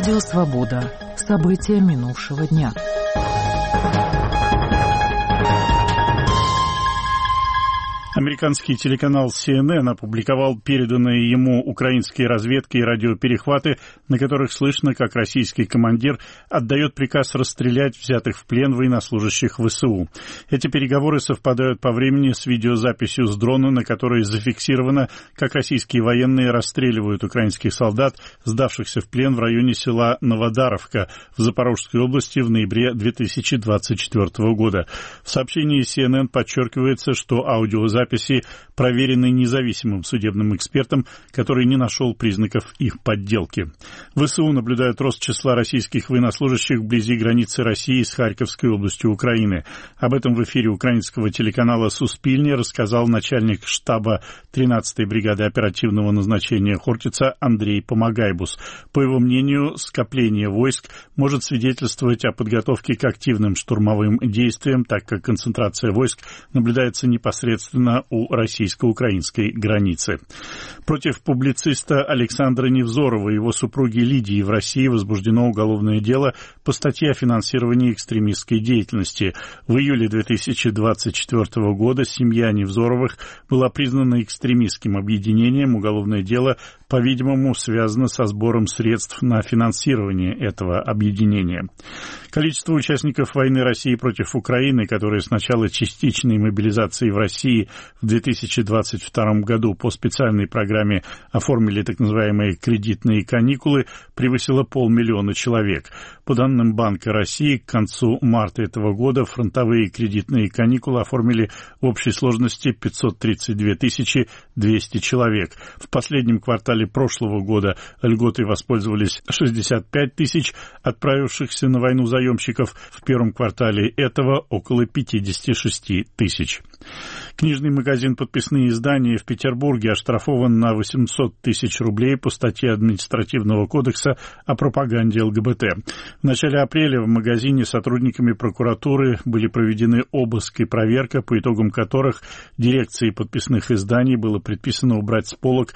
Радио «Свобода». События минувшего дня. Американский телеканал CNN опубликовал переданные ему украинские разведки и радиоперехваты, на которых слышно, как российский командир отдает приказ расстрелять взятых в плен военнослужащих ВСУ. Эти переговоры совпадают по времени с видеозаписью с дрона, на которой зафиксировано, как российские военные расстреливают украинских солдат, сдавшихся в плен в районе села Новодаровка в Запорожской области в ноябре 2024 года. В сообщении CNN подчеркивается, что аудиозаписи проверены независимым судебным экспертом, который не нашел признаков их подделки. ВСУ наблюдают рост числа российских военнослужащих вблизи границы России с Харьковской областью Украины. Об этом в эфире украинского телеканала «Суспильне» рассказал начальник штаба 13-й бригады оперативного назначения Хортица Андрей Помогайбус. По его мнению, скопление войск может свидетельствовать о подготовке к активным штурмовым действиям, так как концентрация войск наблюдается непосредственно у российско-украинской границы. Против публициста Александра Невзорова и его супруги Лидии в России возбуждено уголовное дело по статье о финансировании экстремистской деятельности. В июле 2024 года семья Невзоровых была признана экстремистским объединением. Уголовное дело, по-видимому, связано со сбором средств на финансирование этого объединения. Количество участников войны России против Украины, которые с начала частичной мобилизации в России в 2022 году по специальной программе оформили так называемые кредитные каникулы, превысило 500 000 человек. По данным Банка России, к концу марта этого года фронтовые кредитные каникулы оформили в общей сложности 532 200 человек. В последнем квартале прошлого года льготой воспользовались 65 тысяч отправившихся на войну заемщиков. В первом квартале этого около 56 тысяч. Книжный магазин «Подписные издания» в Петербурге оштрафован на 800 000 рублей по статье Административного кодекса о пропаганде ЛГБТ. В начале апреля в магазине сотрудниками прокуратуры были проведены обыск и проверка, по итогам которых дирекции подписных изданий было предписано убрать с полок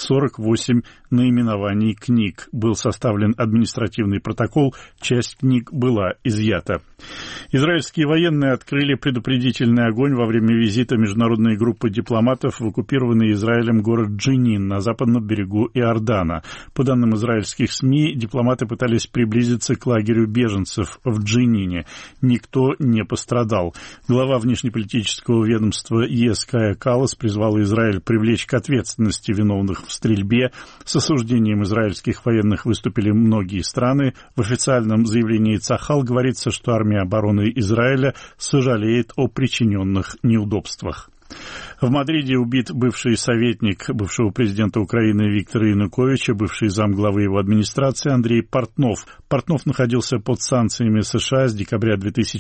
48 наименований книг. Был составлен административный протокол, часть книг была изъята. Израильские военные открыли предупредительный огонь во время визита международной группы дипломатов в оккупированный Израилем город Дженин на западном берегу Иордана. По данным израильских СМИ, дипломаты пытались приблизиться к лагерю беженцев в Дженине. Никто не пострадал. Глава внешнеполитического ведомства ЕС Кая Каллас призвал Израиль привлечь к ответственности виновных в стрельбе. С осуждением израильских военных выступили многие страны. В официальном заявлении Цахал говорится, что армия обороны Израиля сожалеет о причиненных неудобствах. В Мадриде убит бывший советник бывшего президента Украины Виктора Януковича, бывший замглавы его администрации Андрей Портнов. Портнов находился под санкциями США с декабря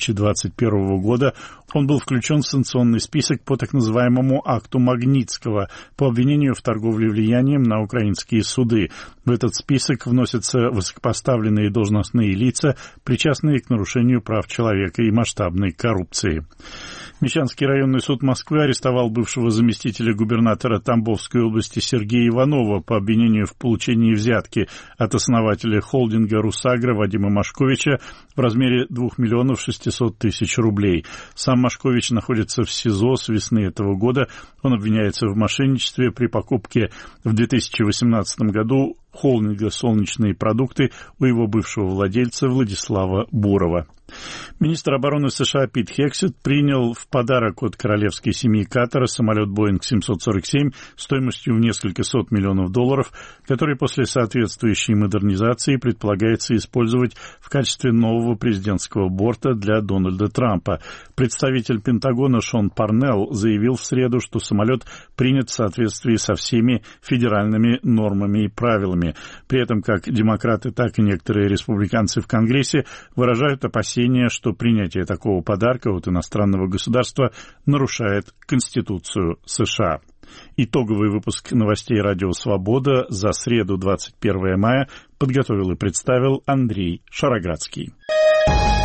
2021 года. Он был включен в санкционный список по так называемому акту Магнитского по обвинению в торговле влиянием на украинские суды. В этот список вносятся высокопоставленные должностные лица, причастные к нарушению прав человека и масштабной коррупции. Мещанский районный суд Москвы арестовал бывшего заместителя губернатора Тамбовской области Сергея Иванова по обвинению в получении взятки от основателя холдинга «Русагра» Вадима Машковича в размере 2 600 000 рублей. Сам Машкович находится в СИЗО с весны этого года. Он обвиняется в мошенничестве при покупке в 2018 году холдинга «Солнечные продукты» у его бывшего владельца Владислава Бурова. Министр обороны США Пит Хексет принял в подарок от королевской семьи Катара самолет Boeing 747 стоимостью в несколько сот миллионов долларов, который после соответствующей модернизации предполагается использовать в качестве нового президентского борта для Дональда Трампа. Представитель Пентагона Шон Парнелл заявил в среду, что самолет принят в соответствии со всеми федеральными нормами и правилами. При этом как демократы, так и некоторые республиканцы в Конгрессе выражают опасения, что принятие такого подарка от иностранного государства нарушает Конституцию США. Итоговый выпуск новостей «Радио Свобода» за среду 21 мая подготовил и представил Андрей Шароградский.